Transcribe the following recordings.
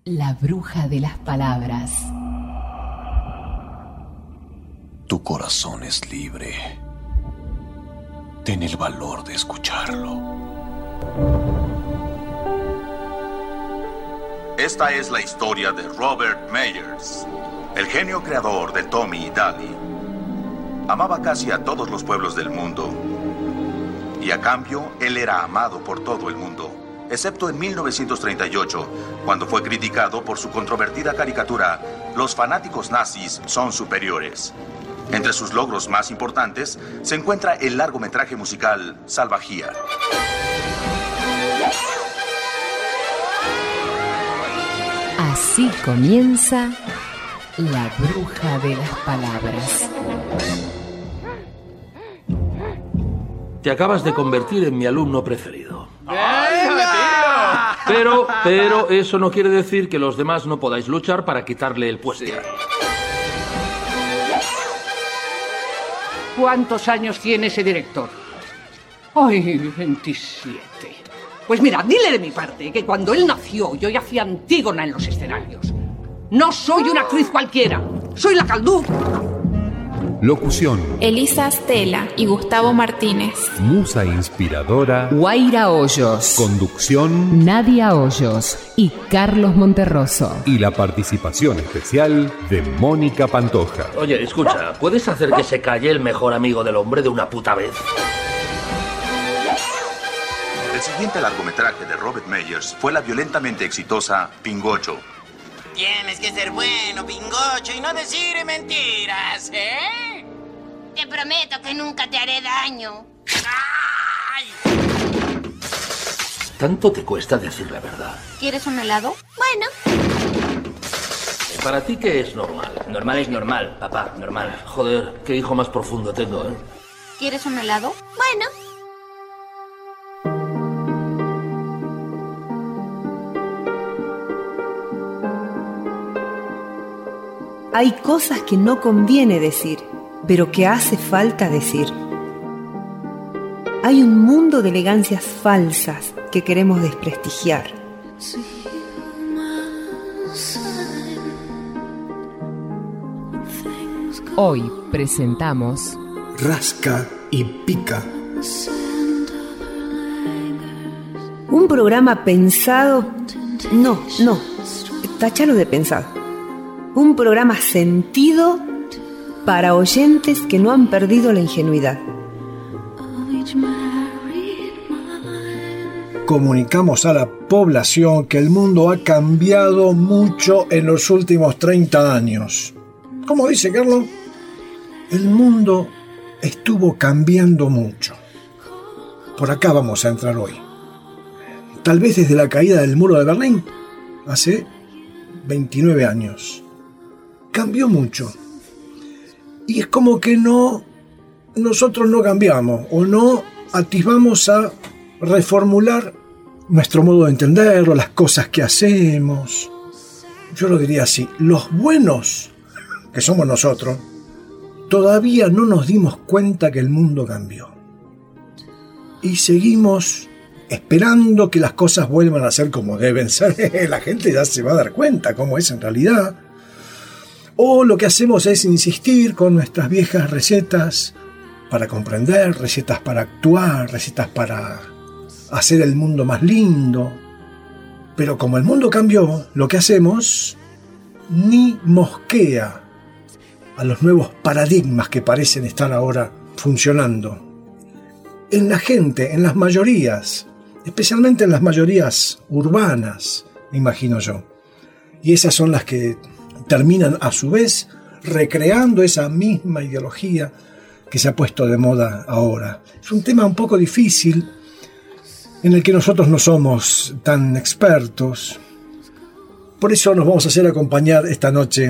La bruja de las palabras. Tu corazón es libre. Ten el valor de escucharlo. Esta es la historia de Robert Meyers, el genio creador de Tommy y Daly. Amaba casi a todos los pueblos del mundo. Y a cambio, él era amado por todo el mundo, excepto en 1938, cuando fue criticado por su controvertida caricatura Los fanáticos nazis son superiores. Entre sus logros más importantes se encuentra el largometraje musical Salvajía. Así comienza La bruja de las palabras. Te acabas de convertir en mi alumno preferido. ¡Venga, Pero eso no quiere decir que los demás no podáis luchar para quitarle el puesto. Sí. ¿Cuántos años tiene ese director? ¡Ay, 27! Pues mira, dile de mi parte que cuando él nació yo ya hacía Antígona en los escenarios. No soy una actriz cualquiera, soy la Caldú. Locución: Elisa Stella y Gustavo Martínez. Musa inspiradora: Guaira Hoyos. Conducción: Nadia Hoyos y Carlos Monterroso. Y la participación especial de Mónica Pantoja. Oye, escucha, ¿puedes hacer que se calle el mejor amigo del hombre de una puta vez? El siguiente largometraje de Robert Meyers fue la violentamente exitosa Pingocho. Tienes que ser bueno, Pingocho, y no decir mentiras, ¿eh? Te prometo que nunca te haré daño. ¡Ay! ¿Tanto te cuesta decir la verdad? ¿Quieres un helado? Bueno. ¿Para ti qué es normal? Normal es normal, papá, normal. Joder, qué hijo más profundo tengo, ¿eh? ¿Quieres un helado? Bueno. Hay cosas que no conviene decir, pero que hace falta decir. Hay un mundo de elegancias falsas que queremos desprestigiar. Hoy presentamos Rasca y Pica. Un programa pensado... No, tachalo de pensado. Un programa sentido para oyentes que no han perdido la ingenuidad. Comunicamos a la población que el mundo ha cambiado mucho en los últimos 30 años. ¿Cómo dice Carlos? El mundo estuvo cambiando mucho. Por acá vamos a entrar hoy. Tal vez desde la caída del muro de Berlín, hace 29 años. Cambió mucho. Y es como que nosotros no cambiamos o no atisbamos a reformular nuestro modo de entenderlo, las cosas que hacemos. Yo lo diría así: los buenos, que somos nosotros, todavía no nos dimos cuenta que el mundo cambió. Y seguimos esperando que las cosas vuelvan a ser como deben ser. La gente ya se va a dar cuenta cómo es en realidad. O lo que hacemos es insistir con nuestras viejas recetas para comprender, recetas para actuar, recetas para hacer el mundo más lindo. Pero como el mundo cambió, lo que hacemos ni mosquea a los nuevos paradigmas que parecen estar ahora funcionando. En la gente, en las mayorías, especialmente en las mayorías urbanas, me imagino yo. Y esas son las que terminan a su vez recreando esa misma ideología que se ha puesto de moda ahora. Es un tema un poco difícil en el que nosotros no somos tan expertos. Por eso nos vamos a hacer acompañar esta noche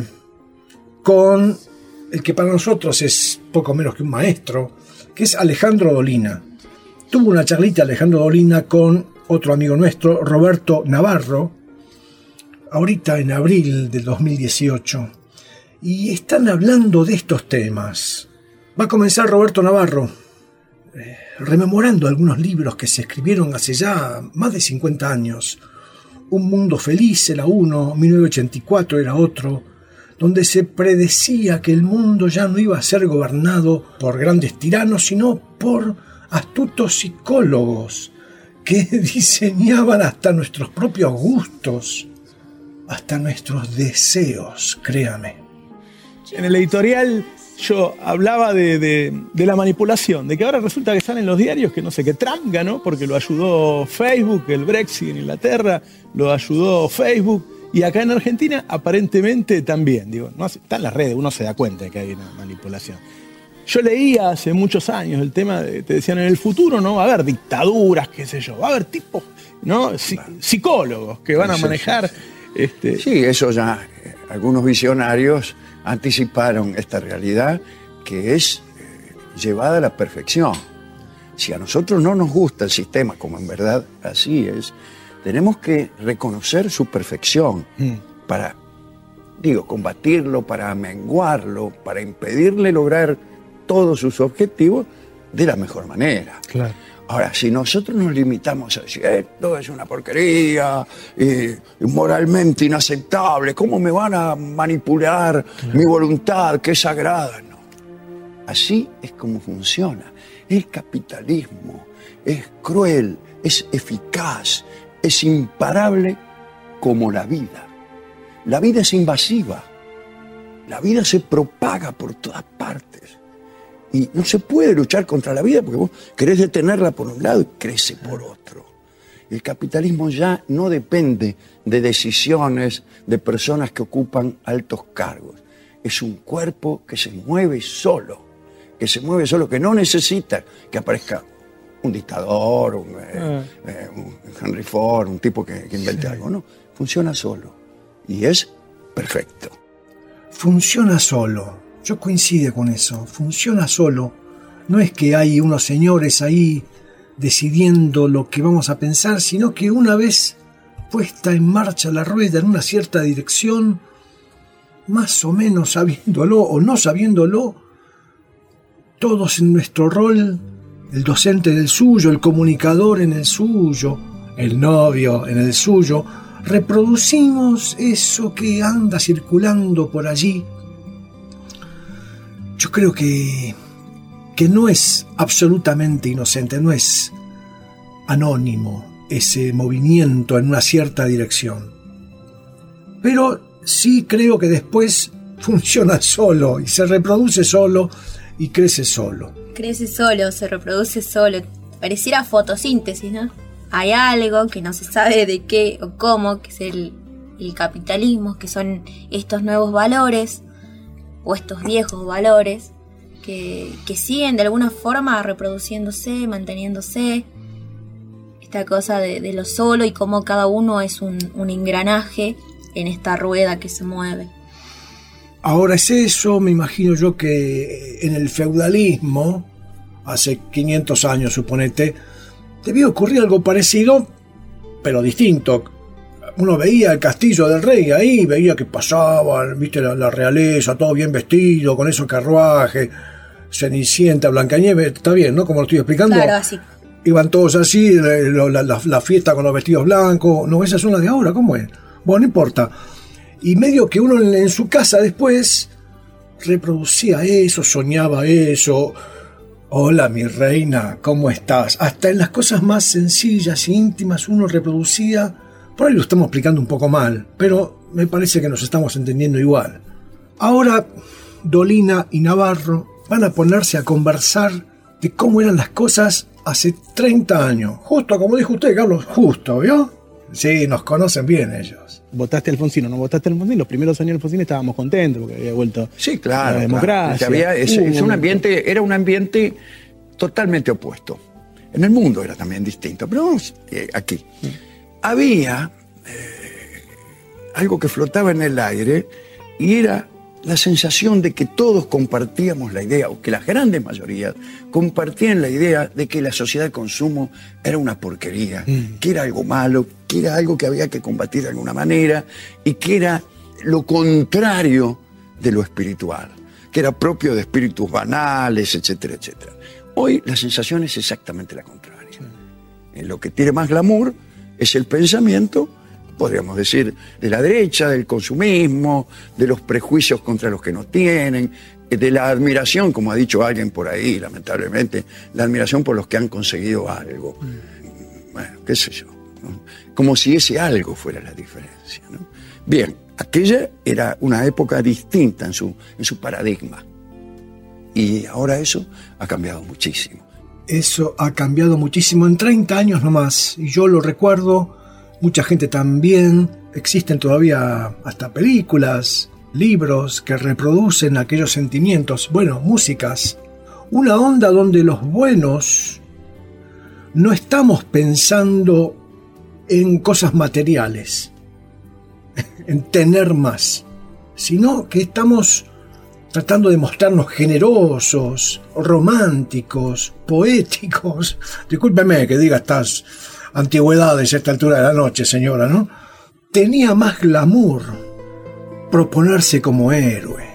con el que para nosotros es poco menos que un maestro, que es Alejandro Dolina. Tuvo una charlita Alejandro Dolina con otro amigo nuestro, Roberto Navarro, ahorita en abril del 2018, y están hablando de estos temas. Va a comenzar Roberto Navarro rememorando algunos libros que se escribieron hace ya más de 50 años. Un mundo feliz era uno, 1984 era otro, donde se predecía que el mundo ya no iba a ser gobernado por grandes tiranos, sino por astutos psicólogos que diseñaban hasta nuestros propios gustos, hasta nuestros deseos, créame. En el editorial yo hablaba de la manipulación, de que ahora resulta que salen los diarios que no sé qué, Trump ganó porque lo ayudó Facebook, el Brexit en Inglaterra lo ayudó Facebook, y acá en Argentina aparentemente también. Digo, no, está en las redes, uno se da cuenta de que hay una manipulación. Yo leía hace muchos años el tema de, te decían, en el futuro no va a haber dictaduras, qué sé yo, va a haber tipos, ¿no? Psicólogos que van a manejar. Sí, eso ya, algunos visionarios anticiparon esta realidad que es llevada a la perfección. Si a nosotros no nos gusta el sistema, como en verdad así es, tenemos que reconocer su perfección para, combatirlo, para amenguarlo, para impedirle lograr todos sus objetivos de la mejor manera. Claro. Ahora, si nosotros nos limitamos a decir esto es una porquería, moralmente inaceptable, ¿cómo me van a manipular mi voluntad, que es sagrada? No. Así es como funciona. El capitalismo es cruel, es eficaz, es imparable como la vida. La vida es invasiva. La vida se propaga por todas partes. Y no se puede luchar contra la vida porque vos querés detenerla por un lado y crece por otro. El capitalismo ya no depende de decisiones de personas que ocupan altos cargos. Es un cuerpo que se mueve solo, que no necesita que aparezca un dictador, un Henry Ford, un tipo que invente algo. No, funciona solo y es perfecto. Funciona solo. Yo coincido con eso, funciona solo. No es que hay unos señores ahí decidiendo lo que vamos a pensar, sino que una vez puesta en marcha la rueda en una cierta dirección, más o menos sabiéndolo o no sabiéndolo, todos en nuestro rol, el docente en el suyo, el comunicador en el suyo, el novio en el suyo, reproducimos eso que anda circulando por allí. Yo creo que no es absolutamente inocente, no es anónimo ese movimiento en una cierta dirección. Pero sí creo que después funciona solo y se reproduce solo y crece solo. Crece solo, se reproduce solo. Pareciera fotosíntesis, ¿no? Hay algo que no se sabe de qué o cómo, que es el capitalismo, que son estos nuevos valores o estos viejos valores que siguen de alguna forma reproduciéndose, manteniéndose. Esta cosa de lo solo y cómo cada uno es un engranaje en esta rueda que se mueve. Ahora es eso, me imagino yo que en el feudalismo, hace 500 años suponete, debía ocurrir algo parecido, pero distinto. Uno veía el castillo del rey ahí, veía que pasaban, viste, la realeza, todo bien vestido, con esos carruajes, Cenicienta, Blancanieves, está bien, ¿no? Como lo estoy explicando. Claro, así. Iban todos así, la fiesta con los vestidos blancos. No, esa es una de ahora, ¿cómo es? Bueno, no importa. Y medio que uno en su casa después reproducía eso, soñaba eso. Hola, mi reina, ¿cómo estás? Hasta en las cosas más sencillas e íntimas uno reproducía. Por ahí lo estamos explicando un poco mal, pero me parece que nos estamos entendiendo igual. Ahora, Dolina y Navarro van a ponerse a conversar de cómo eran las cosas hace 30 años. Justo, como dijo usted, Carlos, justo, ¿vio? Sí, nos conocen bien ellos. ¿Votaste a Alfonsín o no votaste a Alfonsín? Los primeros años de Alfonsín estábamos contentos porque había vuelto la democracia. Claro. Era un ambiente totalmente opuesto. En el mundo era también distinto, pero vamos aquí. Había algo que flotaba en el aire y era la sensación de que todos compartíamos la idea, o que las grandes mayorías compartían la idea de que la sociedad de consumo era una porquería, que era algo malo, que era algo que había que combatir de alguna manera y que era lo contrario de lo espiritual, que era propio de espíritus banales, etcétera, etcétera. Hoy la sensación es exactamente la contraria. Lo que tiene más glamour es el pensamiento podríamos decir, de la derecha, del consumismo, de los prejuicios contra los que no tienen, de la admiración, como ha dicho alguien por ahí, lamentablemente, la admiración por los que han conseguido algo. Bueno, qué sé yo, ¿no? Como si ese algo fuera la diferencia, ¿no? Bien, aquella era una época distinta en su paradigma. Y ahora eso ha cambiado muchísimo. Eso ha cambiado muchísimo en 30 años nomás. Y yo lo recuerdo, mucha gente también. Existen todavía hasta películas, libros que reproducen aquellos sentimientos. Bueno, músicas. Una onda donde los buenos no estamos pensando en cosas materiales, en tener más, sino que estamos tratando de mostrarnos generosos, románticos, poéticos. Discúlpeme que diga estas antigüedades a esta altura de la noche, señora, ¿no? Tenía más glamour proponerse como héroe,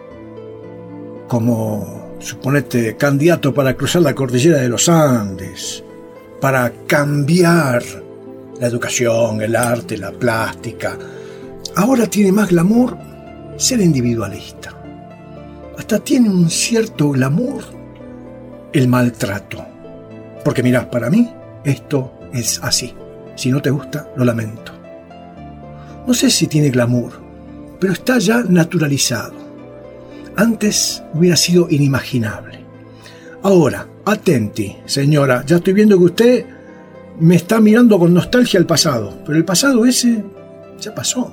como, suponete, candidato para cruzar la cordillera de los Andes, para cambiar la educación, el arte, la plástica. Ahora tiene más glamour ser individualista. Hasta tiene un cierto glamour el maltrato. Porque mirá, para mí esto es así. Si no te gusta, lo lamento. No sé si tiene glamour, pero está ya naturalizado. Antes hubiera sido inimaginable. Ahora, atenti, señora, ya estoy viendo que usted me está mirando con nostalgia al pasado, pero el pasado ese ya pasó.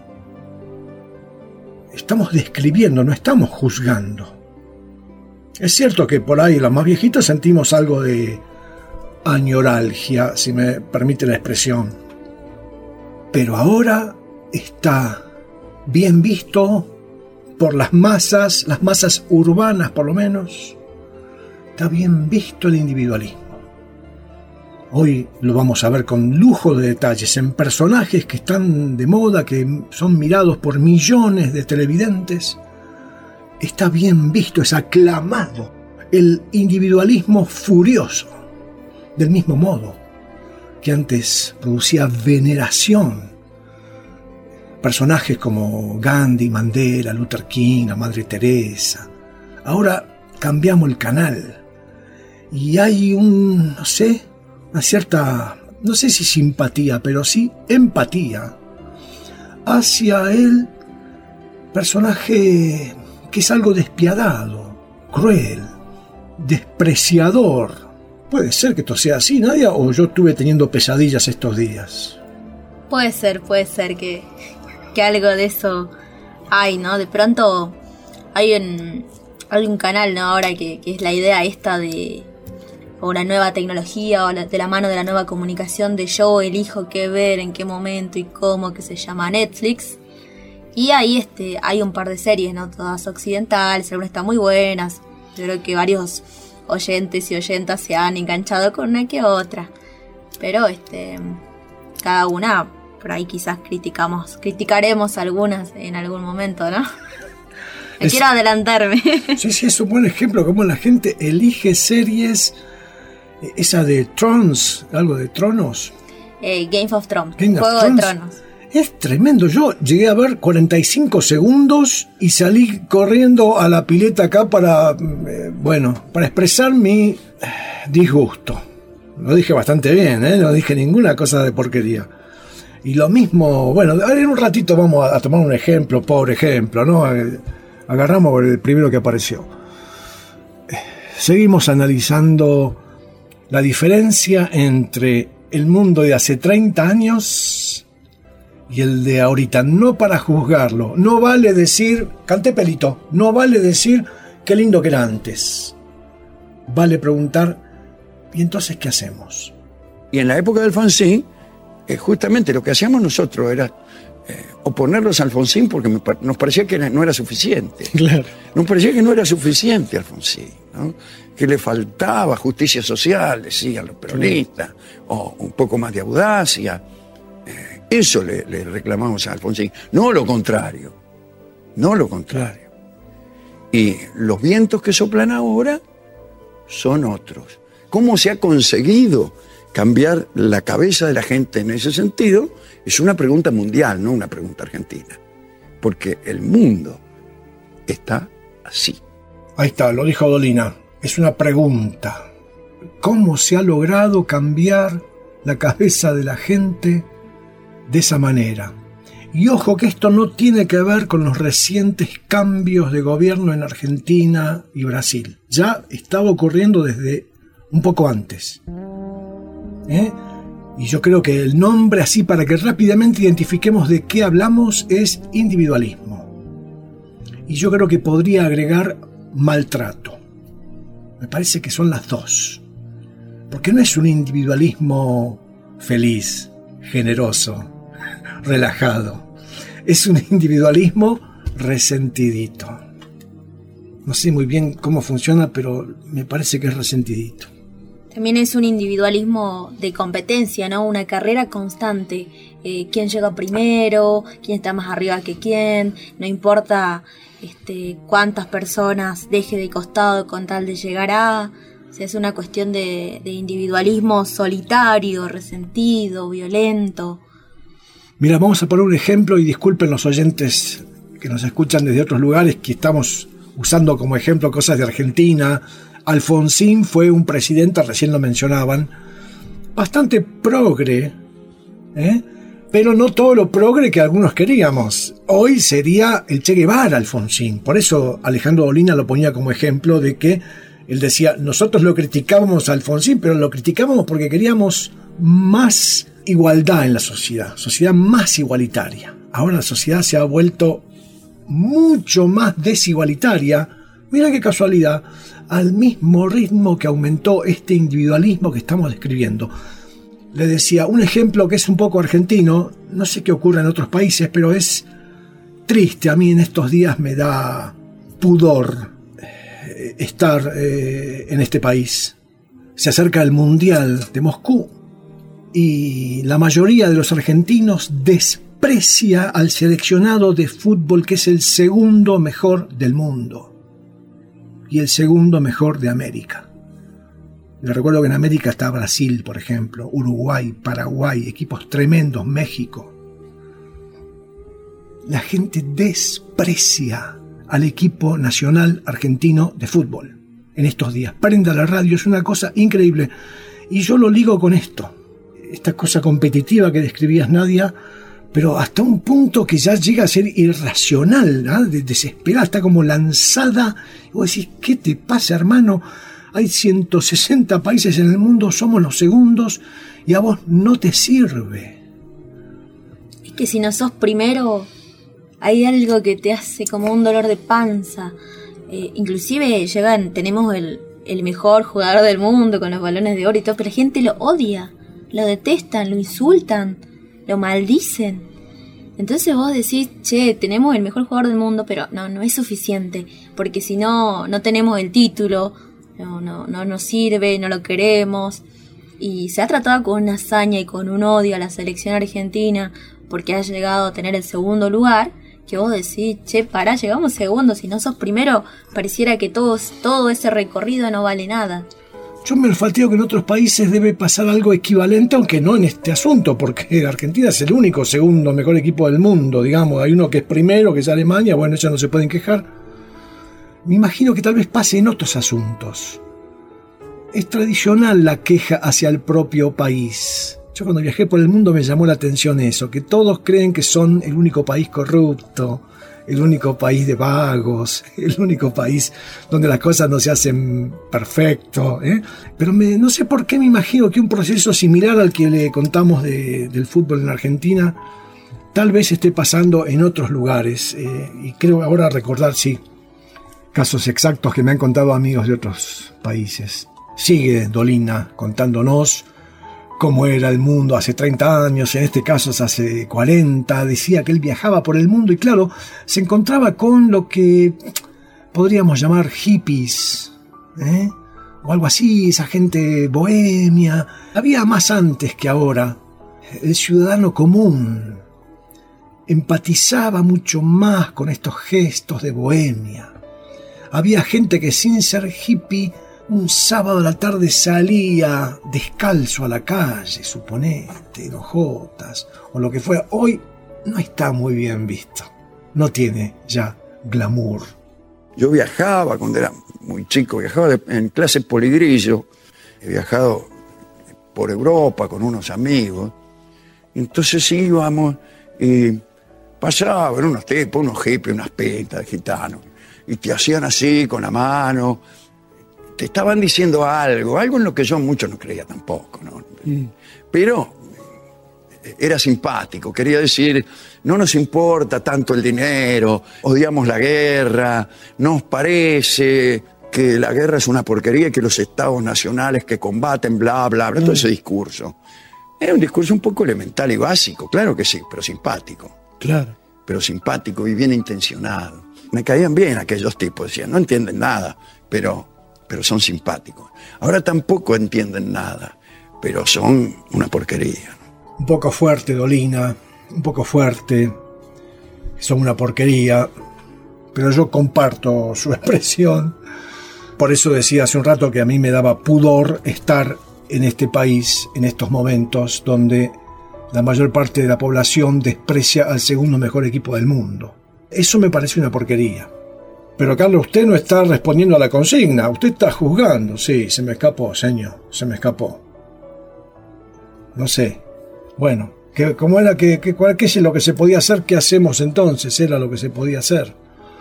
Estamos describiendo, no estamos juzgando. Es cierto que por ahí los más viejitos sentimos algo de añoralgia, si me permite la expresión. Pero ahora está bien visto por las masas urbanas por lo menos. Está bien visto el individualismo. Hoy lo vamos a ver con lujo de detalles en personajes que están de moda, que son mirados por millones de televidentes. Está bien visto, es aclamado el individualismo furioso, del mismo modo que antes producía veneración. Personajes como Gandhi, Mandela, Luther King, la Madre Teresa. Ahora cambiamos el canal y hay una cierta, no sé si simpatía, pero sí empatía hacia el personaje que es algo despiadado, cruel, despreciador. Puede ser que esto sea así, Nadia, o yo estuve teniendo pesadillas estos días. Puede ser que algo de eso hay, ¿no? De pronto hay un canal, ¿no? Ahora que es la idea esta de una nueva tecnología o de la mano de la nueva comunicación de yo elijo qué ver, en qué momento y cómo, que se llama Netflix. Y ahí hay un par de series, ¿no? Todas occidentales, algunas están muy buenas. Yo creo que varios oyentes y oyentas se han enganchado con una que otra. Pero cada una, por ahí quizás criticaremos algunas en algún momento, ¿no? Quiero adelantarme. Sí, es un buen ejemplo, cómo la gente elige series. Esa de Thrones, algo de Tronos. Game of Thrones, Juego de Tronos. Es tremendo. Yo llegué a ver 45 segundos y salí corriendo a la pileta acá para expresar mi disgusto. Lo dije bastante bien, no dije ninguna cosa de porquería. Y lo mismo, en un ratito vamos a tomar un ejemplo, pobre ejemplo, ¿no? Agarramos el primero que apareció. Seguimos analizando la diferencia entre el mundo de hace 30 años y el de ahorita. No para juzgarlo. No vale decir, canté pelito. No vale decir, qué lindo que era antes. Vale preguntar, ¿y entonces qué hacemos? Y en la época del fanzine, justamente lo que hacíamos nosotros era oponernos a Alfonsín porque nos parecía que no era suficiente. Claro. Nos parecía que no era suficiente Alfonsín, ¿no? Que le faltaba justicia social, decían los peronistas, o un poco más de audacia. Eso le reclamamos a Alfonsín, no lo contrario. Claro. Y los vientos que soplan ahora son otros. ¿Cómo se ha conseguido cambiar la cabeza de la gente en ese sentido es una pregunta mundial, no una pregunta argentina. Porque el mundo está así. Ahí está, lo dijo Dolina. Es una pregunta. ¿Cómo se ha logrado cambiar la cabeza de la gente de esa manera? Y ojo que esto no tiene que ver con los recientes cambios de gobierno en Argentina y Brasil. Ya estaba ocurriendo desde un poco antes. Y yo creo que el nombre, así para que rápidamente identifiquemos de qué hablamos, es individualismo. Y yo creo que podría agregar maltrato. Me parece que son las dos. Porque no es un individualismo feliz, generoso, relajado. Es un individualismo resentidito. No sé muy bien cómo funciona, pero me parece que es resentidito. También es un individualismo de competencia, ¿no? Una carrera constante. ¿Quién llega primero? ¿Quién está más arriba que quién? No importa cuántas personas deje de costado con tal de llegar a... O sea, es una cuestión de individualismo solitario, resentido, violento. Mira, vamos a poner un ejemplo y disculpen los oyentes que nos escuchan desde otros lugares que estamos usando como ejemplo cosas de Argentina. Alfonsín fue un presidente, recién lo mencionaban, bastante progre, pero no todo lo progre que algunos queríamos. Hoy sería el Che Guevara Alfonsín. Por eso Alejandro Dolina lo ponía como ejemplo de que él decía, nosotros lo criticábamos a Alfonsín, pero lo criticábamos porque queríamos más igualdad en la sociedad más igualitaria. Ahora la sociedad se ha vuelto mucho más desigualitaria. Mira qué casualidad, al mismo ritmo que aumentó este individualismo que estamos describiendo. Le decía, un ejemplo que es un poco argentino, no sé qué ocurre en otros países, pero es triste. A mí en estos días me da pudor estar en este país. Se acerca el Mundial de Moscú y la mayoría de los argentinos desprecia al seleccionado de fútbol que es el segundo mejor del mundo y el segundo mejor de América. Les recuerdo que en América está Brasil, por ejemplo, Uruguay, Paraguay, equipos tremendos, México. La gente desprecia al equipo nacional argentino de fútbol en estos días. Prenda la radio, es una cosa increíble. Y yo lo ligo con esto, esta cosa competitiva que describías, Nadia, pero hasta un punto que ya llega a ser irracional, ¿no? Desesperada, está como lanzada. Y vos decís, ¿qué te pasa, hermano? Hay 160 países en el mundo, somos los segundos y a vos no te sirve. Es que si no sos primero, hay algo que te hace como un dolor de panza. Inclusive tenemos el mejor jugador del mundo con los balones de oro y todo, pero la gente lo odia, lo detestan, lo insultan, lo maldicen. Entonces vos decís, che, tenemos el mejor jugador del mundo, pero no es suficiente, porque si no tenemos el título, no nos sirve, no lo queremos. Y se ha tratado con una hazaña y con un odio a la selección argentina porque ha llegado a tener el segundo lugar, que vos decís, che, pará, llegamos segundo, si no sos primero, pareciera que todo ese recorrido no vale nada. Yo me olfateo que en otros países debe pasar algo equivalente, aunque no en este asunto, porque Argentina es el único segundo mejor equipo del mundo, digamos. Hay uno que es primero, que es Alemania, bueno, ellos no se pueden quejar. Me imagino que tal vez pase en otros asuntos. Es tradicional la queja hacia el propio país. Yo cuando viajé por el mundo me llamó la atención eso, que todos creen que son el único país corrupto, el único país de vagos, el único país donde las cosas no se hacen perfecto, Pero no sé por qué me imagino que un proceso similar al que le contamos del fútbol en Argentina tal vez esté pasando en otros lugares. Y creo ahora recordar, sí, casos exactos que me han contado amigos de otros países. Sigue Dolina contándonos cómo era el mundo hace 30 años, en este caso hace 40, decía que él viajaba por el mundo y claro, se encontraba con lo que podríamos llamar hippies, o algo así, esa gente bohemia. Había más antes que ahora. El ciudadano común empatizaba mucho más con estos gestos de bohemia. Había gente que sin ser hippie un sábado a la tarde salía descalzo a la calle, suponete, en hojotas o lo que fuera. Hoy no está muy bien visto. No tiene ya glamour. Yo viajaba cuando era muy chico, viajaba en clase poligrillo. He viajado por Europa con unos amigos. Entonces íbamos y pasaban unos tipos, unos hippies, unas pintas de gitanos. Y te hacían así con la mano. Te estaban diciendo algo en lo que yo mucho no creía tampoco, ¿no? Pero era simpático, quería decir, no nos importa tanto el dinero, odiamos la guerra, nos parece que la guerra es una porquería y que los estados nacionales que combaten, bla, bla, bla, todo ese discurso. Era un discurso un poco elemental y básico, claro que sí, pero simpático. Claro. Pero simpático y bien intencionado. Me caían bien aquellos tipos, decían, no entienden nada, pero son simpáticos. Ahora tampoco entienden nada, pero son una porquería. Un poco fuerte, Dolina, un poco fuerte. Son una porquería, pero yo comparto su expresión. Por eso decía hace un rato que a mí me daba pudor estar en este país, en estos momentos, donde la mayor parte de la población desprecia al segundo mejor equipo del mundo. Eso me parece una porquería. Pero, Carlos, usted no está respondiendo a la consigna. Usted está juzgando. Sí, se me escapó, señor. Se me escapó. No sé. Bueno, ¿cómo era qué es lo que se podía hacer? ¿Qué hacemos entonces? Era lo que se podía hacer.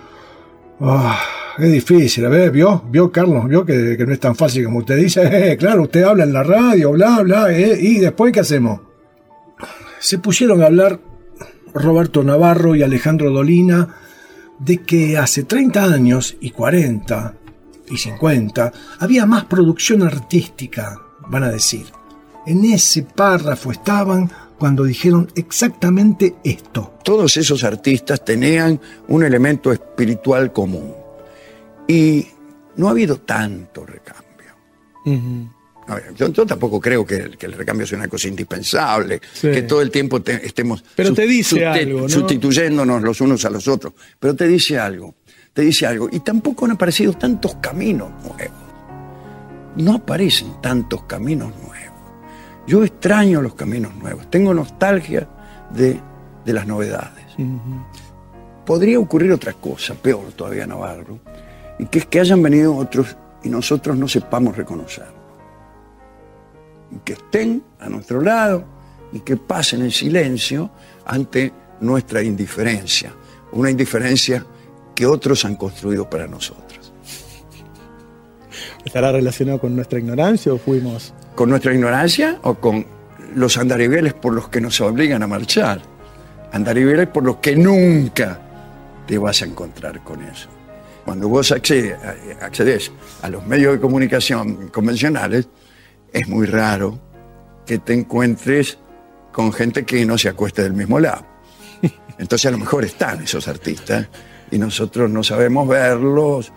Es difícil, ¿vio, Carlos? ¿Vio que no es tan fácil como usted dice? Claro, usted habla en la radio, bla, bla, ¿y después qué hacemos? Se pusieron a hablar Roberto Navarro y Alejandro Dolina de que hace 30 años, y 40, y 50, había más producción artística, van a decir. En ese párrafo estaban cuando dijeron exactamente esto. Todos esos artistas tenían un elemento espiritual común. Y no ha habido tanto recambio. A ver, yo tampoco creo que el recambio sea una cosa indispensable, que todo el tiempo estemos sustituyéndonos los unos a los otros. Pero te dice algo. Y tampoco han aparecido tantos caminos nuevos. No aparecen tantos caminos nuevos. Yo extraño los caminos nuevos. Tengo nostalgia de las novedades. Podría ocurrir otra cosa, peor todavía, Navarro, y que es que hayan venido otros y nosotros no sepamos reconocerlo. Y que estén a nuestro lado y que pasen en silencio ante nuestra indiferencia. Una indiferencia que otros han construido para nosotros. ¿Estará relacionado con nuestra ignorancia o fuimos...? ¿Con nuestra ignorancia o con los andariveles por los que nos obligan a marchar? Andariveles por los que nunca te vas a encontrar con eso. Cuando vos accedes a los medios de comunicación convencionales, es muy raro que te encuentres con gente que no se acueste del mismo lado. Entonces a lo mejor están esos artistas y nosotros no sabemos verlos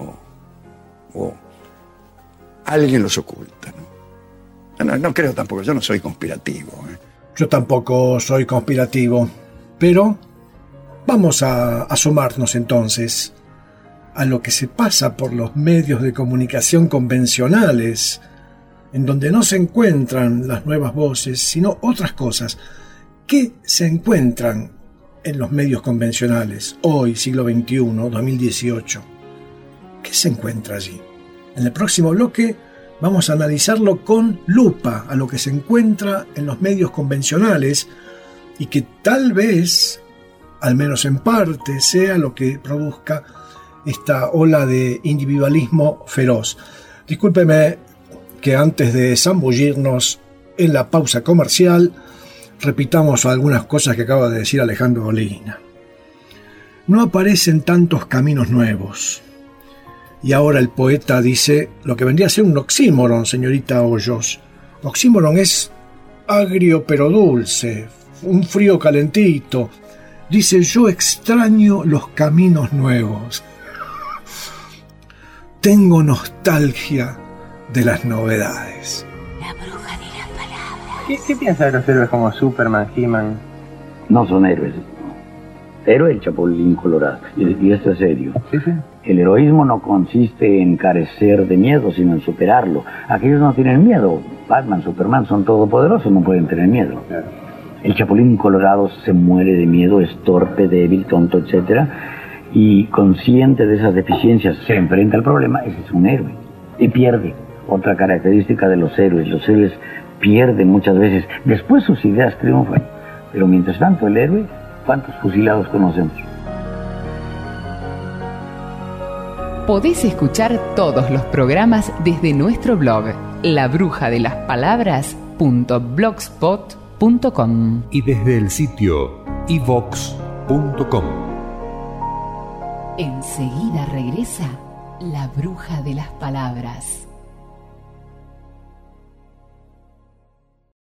o alguien los oculta, ¿no? No creo tampoco, yo no soy conspirativo. Yo tampoco soy conspirativo, pero vamos a asomarnos entonces a lo que se pasa por los medios de comunicación convencionales, en donde no se encuentran las nuevas voces, sino otras cosas. ¿Qué se encuentran en los medios convencionales hoy, siglo XXI, 2018? ¿Qué se encuentra allí? En el próximo bloque vamos a analizarlo con lupa a lo que se encuentra en los medios convencionales y que tal vez, al menos en parte, sea lo que produzca esta ola de individualismo feroz. Discúlpeme que antes de zambullirnos en la pausa comercial repitamos algunas cosas que acaba de decir Alejandro Dolina. No aparecen tantos caminos nuevos. Y ahora el poeta dice lo que vendría a ser un oxímoron, señorita Hoyos. Oxímoron es agrio pero dulce, un frío calentito. Dice, yo extraño los caminos nuevos. Tengo nostalgia de las novedades. La bruja de las palabras. ¿Qué piensa de los héroes como Superman, He-Man? No son héroes. Héroe el Chapulín Colorado. Y esto es serio. El heroísmo no consiste en carecer de miedo, sino en superarlo. Aquellos no tienen miedo. Batman, Superman son todopoderosos, no pueden tener miedo. El Chapulín Colorado se muere de miedo, es torpe, débil, tonto, etc. Y consciente de esas deficiencias, se enfrenta al problema. Ese es un héroe. Y pierde. Otra característica de los héroes. Los héroes pierden muchas veces. Después sus ideas triunfan. Pero mientras tanto el héroe, ¿cuántos fusilados conocemos? Podés escuchar todos los programas desde nuestro blog, labrujadelasPalabras.blogspot.com y desde el sitio ivox.com. Enseguida regresa La Bruja de las Palabras.